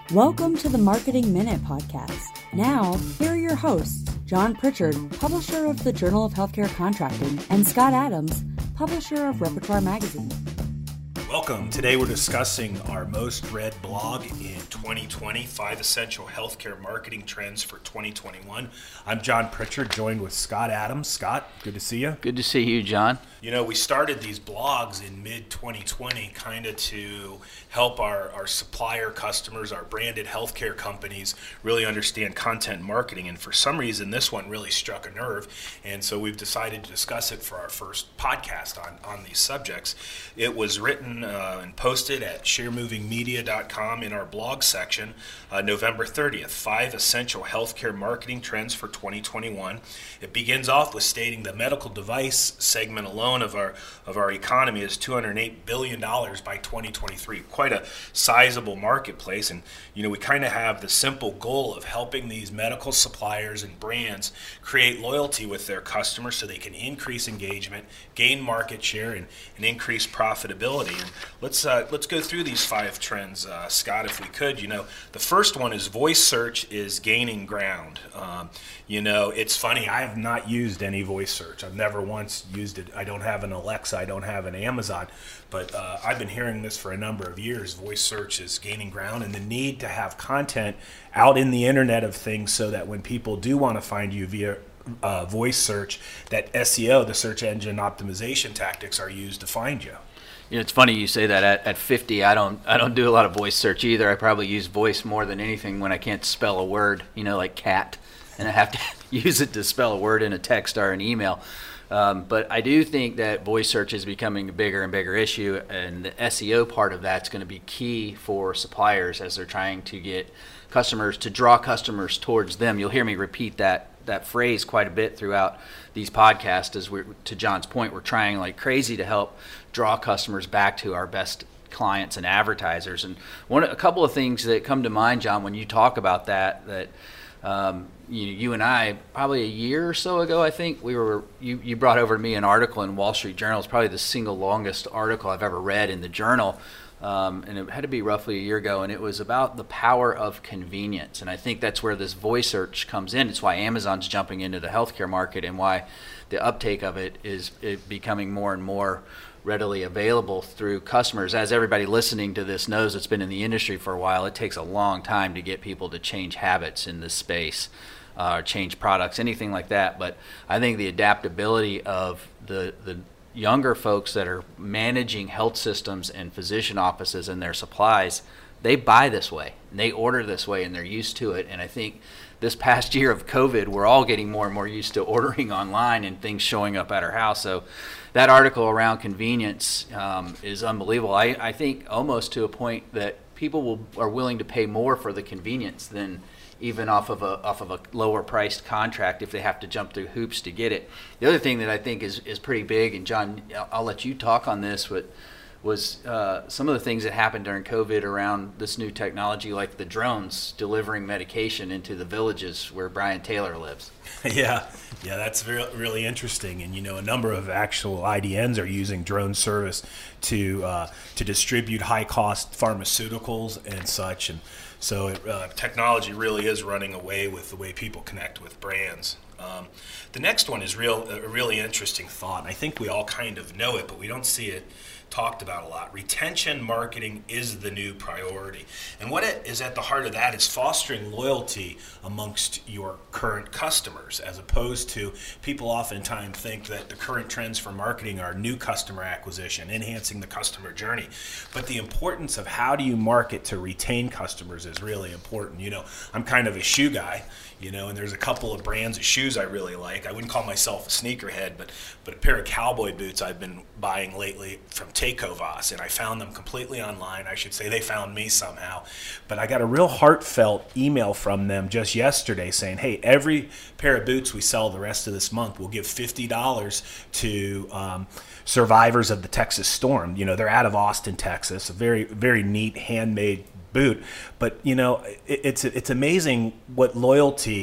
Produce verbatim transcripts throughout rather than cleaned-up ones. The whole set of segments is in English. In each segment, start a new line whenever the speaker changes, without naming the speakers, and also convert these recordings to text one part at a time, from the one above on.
Welcome to the Marketing Minute Podcast. Now, here are your hosts, John Pritchard, publisher of the Journal of Healthcare Contracting, and Scott Adams, publisher of Repertoire Magazine.
Welcome. Today we're discussing our most read blog in twenty twenty, Five Essential Healthcare Marketing Trends for twenty twenty-one. I'm John Pritchard, joined with Scott Adams. Scott, good to see you.
Good to see you, John.
You know, we started these blogs in mid twenty twenty kind of to help our, our supplier customers, our branded healthcare companies really understand content marketing. And for some reason, this one really struck a nerve. And so we've decided to discuss it for our first podcast on, on these subjects. It was written uh, and posted at share moving media dot com in our blog section, uh, November thirtieth, Five Essential Healthcare Marketing Trends for twenty twenty-one. It begins off with stating the medical device segment alone of our of our economy is two hundred eight billion dollars by twenty twenty-three. Quite a sizable marketplace. And, you know, we kind of have the simple goal of helping these medical suppliers and brands create loyalty with their customers so they can increase engagement, gain market share, and, and increase profitability. And let's uh, let's go through these five trends, uh, Scott, if we could. You know, the first one is voice search is gaining ground. Um, you know, it's funny, I have not used any voice search. I've never once used it. I don't have an Alexa, I don't have an Amazon, but uh, I've been hearing this for a number of years. Voice search is gaining ground, and the need to have content out in the Internet of Things so that when people do want to find you via uh, voice search, that S E O, the search engine optimization tactics, are used to find you.
You know, it's funny you say that. At, at fifty, I don't I don't do a lot of voice search either. I probably use voice more than anything when I can't spell a word, you know, like cat, and I have to use it to spell a word in a text or an email. Um, but I do think that voice search is becoming a bigger and bigger issue, and the S E O part of that's going to be key for suppliers as they're trying to get customers, to draw customers towards them. You'll hear me repeat that that phrase quite a bit throughout these podcasts. As we're, to John's point, we're trying like crazy to help draw customers back to our best clients and advertisers. And one, a couple of things that come to mind, John, when you talk about that, that um, you, you and I, probably a year or so ago, I think, we were you, you brought over to me an article in Wall Street Journal. It's probably the single longest article I've ever read in the journal. Um, and it had to be roughly a year ago, and it was about the power of convenience. And I think that's where this voice search comes in. It's why Amazon's jumping into the healthcare market, and why the uptake of it is it becoming more and more readily available through customers. As everybody listening to this knows, it's been in the industry for a while. It takes a long time to get people to change habits in this space, uh, change products, anything like that. But I think the adaptability of the the younger folks that are managing health systems and physician offices and their supplies, they buy this way, and they order this way, and they're used to it. And I think this past year of COVID, we're all getting more and more used to ordering online and things showing up at our house. So that article around convenience um, is unbelievable. I, I think almost to a point that people will, are willing to pay more for the convenience than even off of a off of a lower priced contract if they have to jump through hoops to get it. The other thing that I think is, is pretty big, and John, I'll let you talk on this, but was uh, some of the things that happened during COVID around this new technology, like the drones delivering medication into the villages where Brian Taylor lives.
Yeah, yeah, that's very, really interesting. And, you know, a number of actual I D Ns are using drone service to uh, to distribute high-cost pharmaceuticals and such. And so it, uh, technology really is running away with the way people connect with brands. Um, the next one is real a really interesting thought, and I think we all kind of know it, but we don't see it talked about a lot. Retention marketing is the new priority. And what it is at the heart of that is fostering loyalty amongst your current customers, as opposed to people oftentimes think that the current trends for marketing are new customer acquisition, enhancing the customer journey. But the importance of how do you market to retain customers is really important. You know, I'm kind of a shoe guy, you know, and there's a couple of brands of shoes I really like. I wouldn't call myself a sneakerhead, but but a pair of cowboy boots I've been buying lately from Tecovas, and I found them completely online. I should say they found me somehow. But I got a real heartfelt email from them just yesterday saying, hey, every pair of boots we sell the rest of this month, we'll give fifty dollars to um, survivors of the Texas storm. You know, they're out of Austin, Texas, a very, very neat handmade boot. But, you know, it, it's it's amazing what loyalty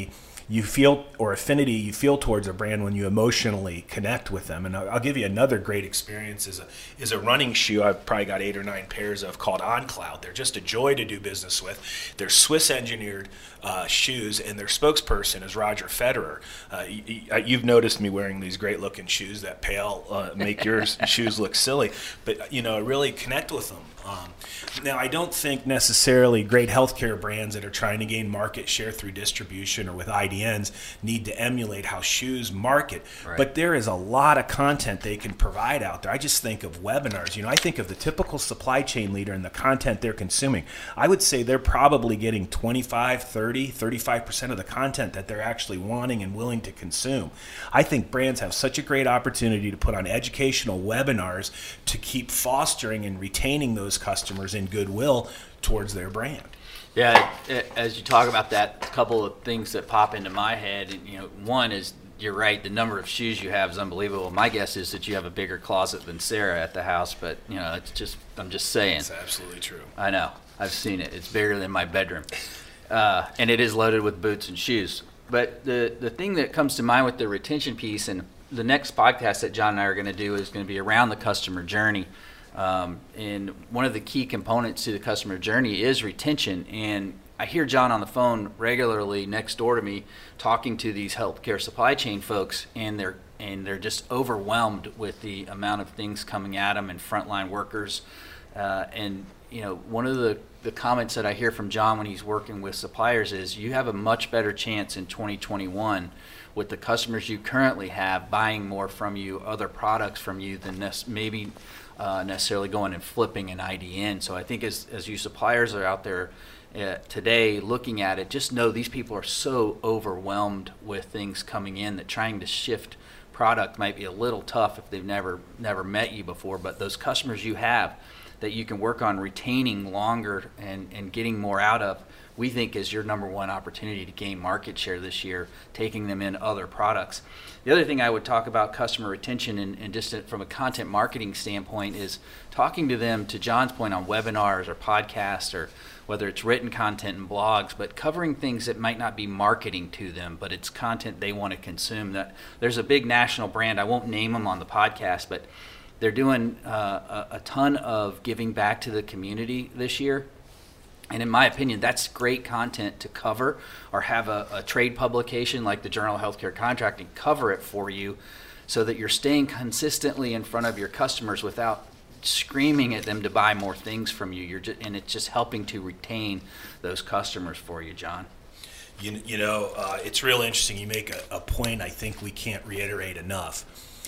you feel, or affinity you feel towards a brand when you emotionally connect with them. And I'll, I'll give you another great experience is a, is a running shoe I've probably got eight or nine pairs of called OnCloud. They're just a joy to do business with. They're Swiss engineered uh, shoes, and their spokesperson is Roger Federer. Uh, you, you've noticed me wearing these great looking shoes that pale, uh, make your shoes look silly, but you know, really connect with them. Um, now, I don't think necessarily great healthcare brands that are trying to gain market share through distribution or with I D Ns need to emulate how shoes market. Right. But there is a lot of content they can provide out there. I just think of webinars. You know, I think of the typical supply chain leader and the content they're consuming. I would say they're probably getting twenty-five, thirty, thirty-five percent of the content that they're actually wanting and willing to consume. I think brands have such a great opportunity to put on educational webinars to keep fostering and retaining those customers in goodwill towards their brand.
Yeah, as you talk about that, a couple of things that pop into my head. You know, one is you're right. The number of shoes you have is unbelievable. My guess is that you have a bigger closet than Sarah at the house, but you know, it's just I'm just saying.
It's absolutely true.
I know. I've seen it. It's bigger than my bedroom, uh, and it is loaded with boots and shoes. But the the thing that comes to mind with the retention piece, and the next podcast that John and I are going to do is going to be around the customer journey. Um, and one of the key components to the customer journey is retention. And I hear John on the phone regularly next door to me talking to these healthcare supply chain folks, and they're and they're just overwhelmed with the amount of things coming at them and frontline workers. Uh, and you know, one of the, the comments that I hear from John when he's working with suppliers is you have a much better chance in twenty twenty-one with the customers you currently have buying more from you, other products from you, than this, maybe uh, necessarily going and flipping an I D N. So I think as as you suppliers are out there uh, today looking at it, just know these people are so overwhelmed with things coming in that trying to shift product might be a little tough if they've never never met you before. But those customers you have that you can work on retaining longer and, and getting more out of, we think is your number one opportunity to gain market share this year, taking them in other products. The other thing I would talk about customer retention and, and just from a content marketing standpoint is talking to them, to John's point, on webinars or podcasts or whether it's written content and blogs, but covering things that might not be marketing to them, but it's content they want to consume. That there's a big national brand, I won't name them on the podcast, but they're doing uh, a, a ton of giving back to the community this year. And in my opinion, that's great content to cover, or have a, a trade publication like the Journal of Healthcare Contracting cover it for you so that you're staying consistently in front of your customers without screaming at them to buy more things from you. You're just, and it's just helping to retain those customers for you, John.
You, you know, uh, it's real interesting. You make a, a point I think we can't reiterate enough.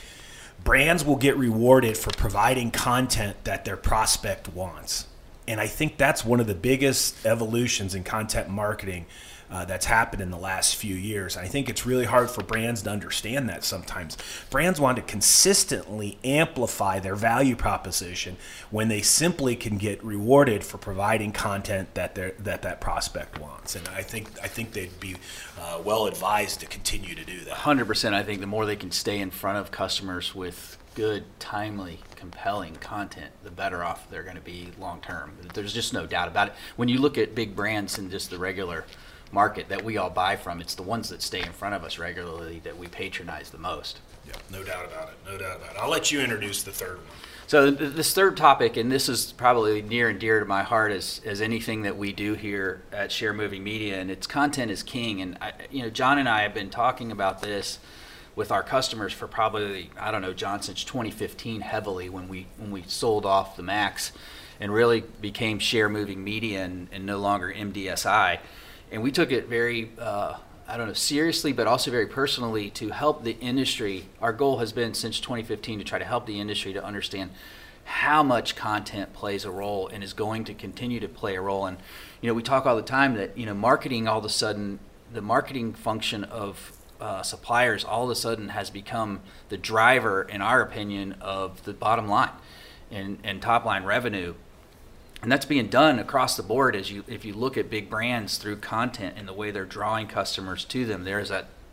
Brands will get rewarded for providing content that their prospect wants. And I think that's one of the biggest evolutions in content marketing uh, that's happened in the last few years. I think it's really hard for brands to understand that sometimes. Brands want to consistently amplify their value proposition when they simply can get rewarded for providing content that that that prospect wants. And I think I think they'd be uh, well advised to continue to do that.
one hundred percent. I think the more they can stay in front of customers with good, timely, compelling content, the better off they're going to be long term. There's just no doubt about it. When you look at big brands in just the regular market that we all buy from, it's the ones that stay in front of us regularly that we patronize the most.
Yeah, no doubt about it. No doubt about it. I'll let you introduce the third one.
So this third topic, and this is probably near and dear to my heart as, as anything that we do here at Share Moving Media, and it's content is king. And I, you know, John and I have been talking about this with our customers for probably, I don't know, John, since twenty fifteen heavily when we when we sold off the Max and really became Share Moving Media and, and no longer M D S I. And we took it very, uh, I don't know, seriously, but also very personally to help the industry. Our goal has been since twenty fifteen to try to help the industry to understand how much content plays a role and is going to continue to play a role. And, you know, we talk all the time that, you know, marketing all of a sudden, the marketing function of Uh, suppliers all of a sudden has become the driver, in our opinion, of the bottom line and, and top line revenue. And that's being done across the board as you if you look at big brands through content and the way they're drawing customers to them. There's that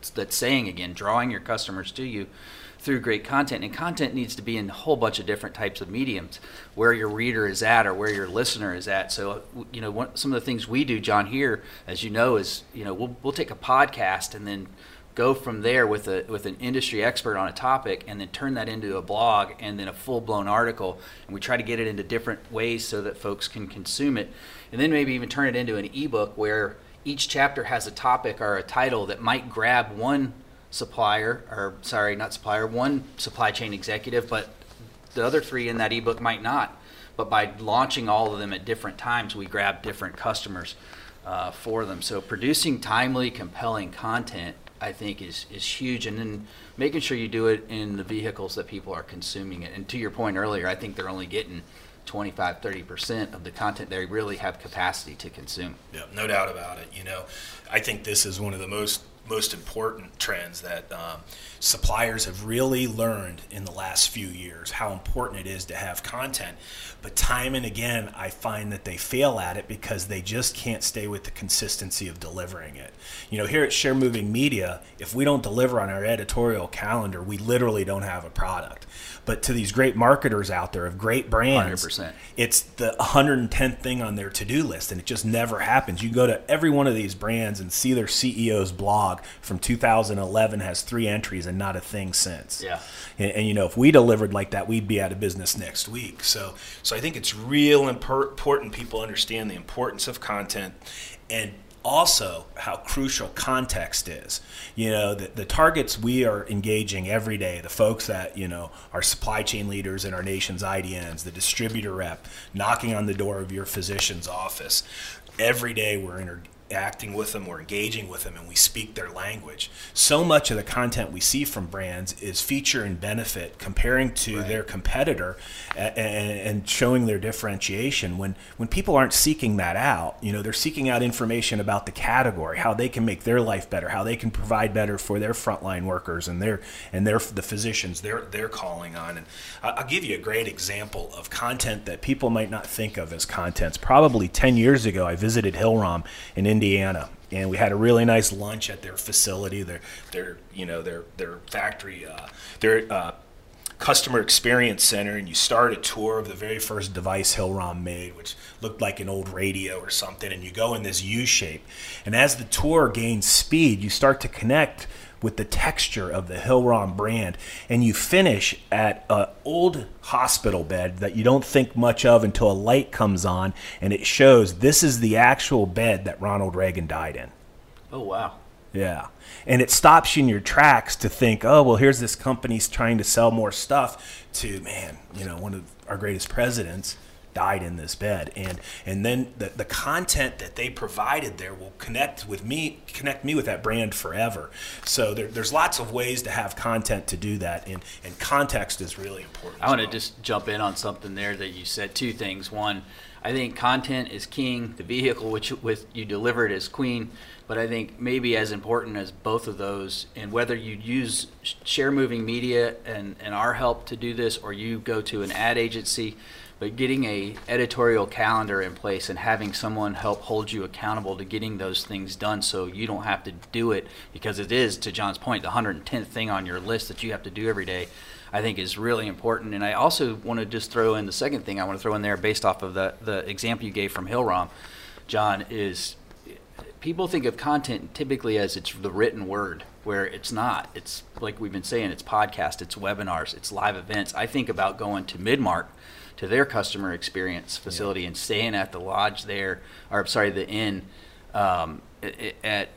that's saying, again, drawing your customers to you through great content. And content needs to be in a whole bunch of different types of mediums, where your reader is at or where your listener is at. So, you know, one, some of the things we do, John, here, as you know, is, you know, we'll we'll take a podcast and then go from there with a with an industry expert on a topic, and then turn that into a blog and then a full-blown article, and we try to get it into different ways so that folks can consume it, and then maybe even turn it into an ebook where each chapter has a topic or a title that might grab one supplier, or sorry, not supplier, one supply chain executive, but the other three in that ebook might not. But by launching all of them at different times, we grab different customers uh, for them. So producing timely, compelling content, I think, is is huge, and then making sure you do it in the vehicles that people are consuming it. And to your point earlier, I think they're only getting twenty-five, thirty percent of the content they really have capacity to consume.
Yeah, no doubt about it. You know, I think this is one of the most most important trends that um, suppliers have really learned in the last few years, how important it is to have content. But time and again, I find that they fail at it because they just can't stay with the consistency of delivering it. You know, here at Share Moving Media, if we don't deliver on our editorial calendar, we literally don't have a product. But to these great marketers out there of great brands,
one hundred percent.
It's the one hundred tenth thing on their to-do list, and it just never happens. You go to every one of these brands and see their C E O's blog from two thousand eleven has three entries and not a thing since.
Yeah.
And, and you know, if we delivered like that, we'd be out of business next week. So, so I think it's real important people understand the importance of content, and also how crucial context is. You know, the, the targets we are engaging every day, the folks that, you know, are supply chain leaders in our nation's I D Ns, the distributor rep knocking on the door of your physician's office, every day we're interacting with them, we're engaging with them, and we speak their language. So much of the content we see from brands is feature and benefit, comparing to
right.
their competitor and, and showing their differentiation. When when people aren't seeking that out, you know, they're seeking out information about the category, how they can make their life better, how they can provide better for their frontline workers and their and their the physicians they're they're calling on. And I'll give you a great example of content that people might not think of as content. Probably ten years ago, I visited Hillrom in Indiana, and we had a really nice lunch at their facility, their their you know their their factory, uh, their uh, customer experience center, and you start a tour of the very first device Hillrom made, which looked like an old radio or something, and you go in this U shape, and as the tour gains speed, you start to connect with the texture of the Hillrom brand, and you finish at an old hospital bed that you don't think much of until a light comes on, and it shows this is the actual bed that Ronald Reagan died in.
Oh, wow.
Yeah. And it stops you in your tracks to think, oh, well, here's this company's trying to sell more stuff, to, man, you know, one of our greatest presidents died in this bed. And and then the, the content that they provided there will connect with me, connect me with that brand forever. So there, there's lots of ways to have content to do that, and, and context is really important.
I want to
well.
just jump in on something there that you said. Two things. One, I think content is king. The vehicle which with you deliver it is queen. But I think maybe as important as both of those, and whether you use Share Moving Media and, and our help to do this, or you go to an ad agency, but getting a editorial calendar in place and having someone help hold you accountable to getting those things done, so you don't have to do it, because it is, to John's point, the one hundred tenth thing on your list that you have to do every day, I think is really important. And I also want to just throw in the second thing I want to throw in there, based off of the, the example you gave from Hillrom, John, is people think of content typically as it's the written word, where it's not. It's like we've been saying, it's podcast, it's webinars, it's live events. I think about going to Midmark, to their customer experience facility, yeah. and staying at the lodge there, or sorry, the inn um, at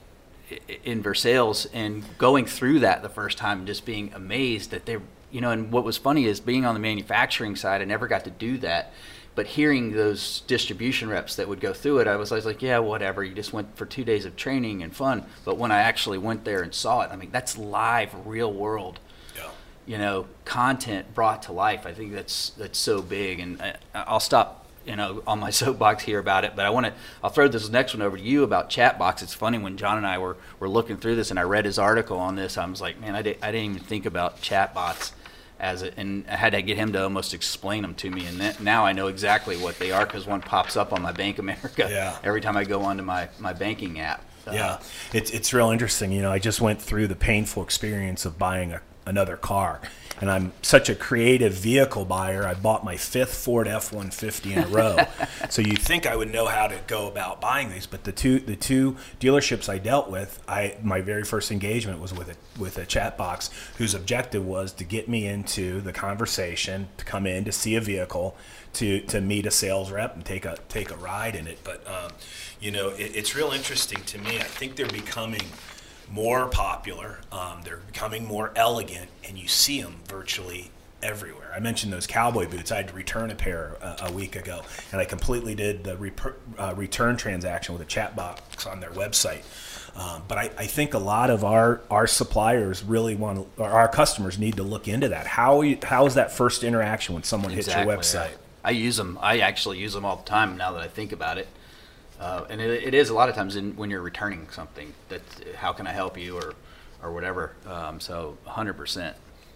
in Versailles, and going through that the first time and just being amazed that they, you know, and what was funny is being on the manufacturing side, I never got to do that. But hearing those distribution reps that would go through it, I was, I was like, yeah, whatever. You just went for two days of training and fun. But when I actually went there and saw it, I mean, that's live, real world, yeah. you know, content brought to life. I think that's that's so big. And I, I'll stop, you know, on my soapbox here about it. But I want to, I'll throw this next one over to you about Chatbox. It's funny, when John and I were, were looking through this and I read his article on this, I was like, man, I, did, I didn't even think about chatbots as a, and I had to get him to almost explain them to me. And that, now I know exactly what they are because one pops up on my Bank America
yeah.
every time I go onto my, my banking app. Uh,
yeah, it's it's real interesting. You know, I just went through the painful experience of buying a, another car, and I'm such a creative vehicle buyer. I bought my fifth Ford F one fifty in a row. So you think I would know how to go about buying these, but the two the two dealerships I dealt with, I my very first engagement was with a with a chat box whose objective was to get me into the conversation, to come in to see a vehicle, to to meet a sales rep and take a take a ride in it. But um, you know, it, it's real interesting to me. I think they're becoming more popular. Um, they're becoming more elegant, and you see them virtually everywhere. I mentioned those cowboy boots. I had to return a pair uh, a week ago, and I completely did the rep- uh, return transaction with a chat box on their website. Um, but I, I think a lot of our, our suppliers really want to, or our customers need to look into that. How you, how is that first interaction when someone
exactly,
hits your website?
Yeah. I use them. I actually use them all the time now that I think about it. Uh, and it, it is a lot of times in, when you're returning something that how can I help you or or whatever. Um, so one hundred percent.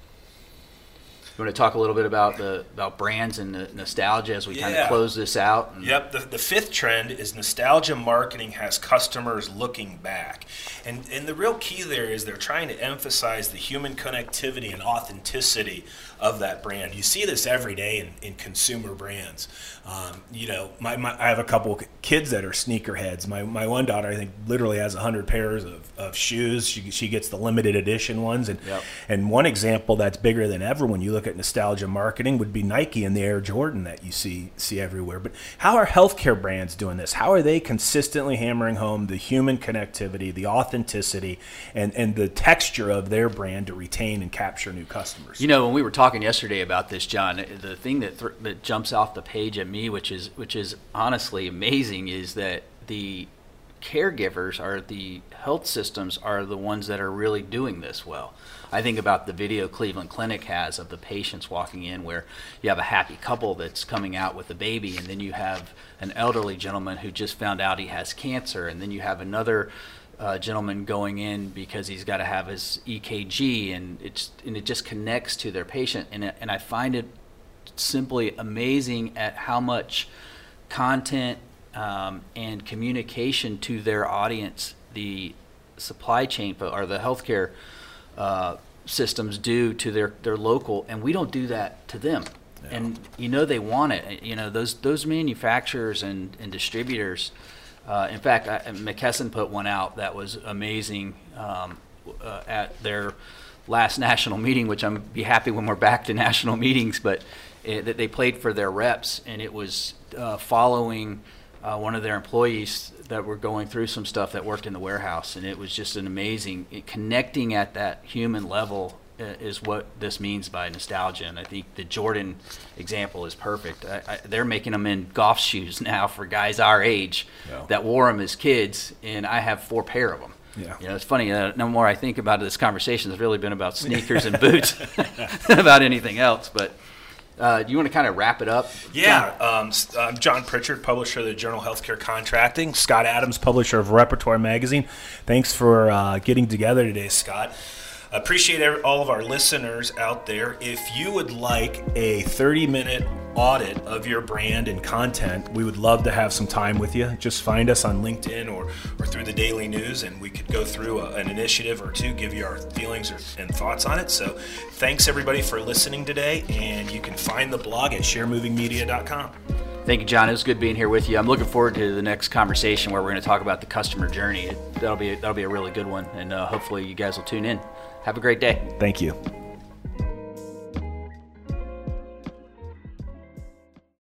You want to talk a little bit about the about brands and the nostalgia as we yeah. kind of close this out? And
yep. The, the fifth trend is nostalgia marketing has customers looking back. And and the real key there is they're trying to emphasize the human connectivity and authenticity of that brand. You see this every day in, in consumer brands. Um, you know, my, my I have a couple of kids that are sneakerheads. My my one daughter, I think, literally has one hundred pairs of, of shoes. She she gets the limited edition ones. And
yep.
and one example that's bigger than ever when you look at nostalgia marketing would be Nike and the Air Jordan that you see see everywhere. But how are healthcare brands doing this? How are they consistently hammering home the human connectivity, the authenticity, and, and the texture of their brand to retain and capture new customers?
You know, when we were talking yesterday about this, John, the thing that th- that jumps off the page at me, which is which is honestly amazing, is that the caregivers are the health systems are the ones that are really doing this well. I think about the video Cleveland Clinic has of the patients walking in where you have a happy couple that's coming out with a baby, and then you have an elderly gentleman who just found out he has cancer, and then you have another uh, gentleman going in because he's got to have his E K G, and it's and it just connects to their patient. And it, and I find it simply amazing at how much content um, and communication to their audience the supply chain or the healthcare uh, systems do to their, their local, and we don't do that to them. Yeah. And you know they want it. You know those those manufacturers and, and distributors. Uh, in fact, I, McKesson put one out that was amazing um, uh, at their last national meeting, which I'm be happy when we're back to national meetings. But it, that they played for their reps, and it was uh, following uh, one of their employees that were going through some stuff that worked in the warehouse, and it was just an amazing it, connecting at that human level uh, is what this means by nostalgia. And I think the Jordan example is perfect. I, I, they're making them in golf shoes now for guys our age yeah. that wore them as kids, and I have four pair of them.
Yeah.
You know, it's funny. Uh, no more I think about it, this conversation has really been about sneakers and boots than about anything else. But uh, do you want to kind of wrap it up?
Yeah. Um, I'm John Pritchard, publisher of the Journal Healthcare Contracting. Scott Adams, publisher of Repertoire Magazine. Thanks for uh, getting together today, Scott. Appreciate every, all of our listeners out there. If you would like a thirty-minute audit of your brand and content, we would love to have some time with you. Just find us on LinkedIn or, or through the Daily News, and we could go through a, an initiative or two, give you our feelings or, and thoughts on it. So thanks, everybody, for listening today, and you can find the blog at share moving media dot com.
Thank you, John. It was good being here with you. I'm looking forward to the next conversation where we're going to talk about the customer journey. It, that'll be that'll be a really good one, and uh, hopefully you guys will tune in. Have a great day.
Thank you.